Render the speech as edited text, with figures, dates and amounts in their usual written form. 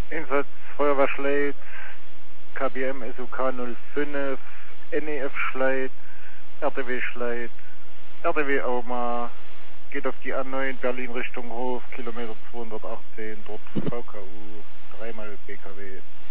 Einsatz Feuerwehr Schleit, KBM SUK 05, NEF Schleit, RTW Schleit, RTW Auma, geht auf die A9 Berlin Richtung Hof, Kilometer 218, dort VKU, dreimal BKW.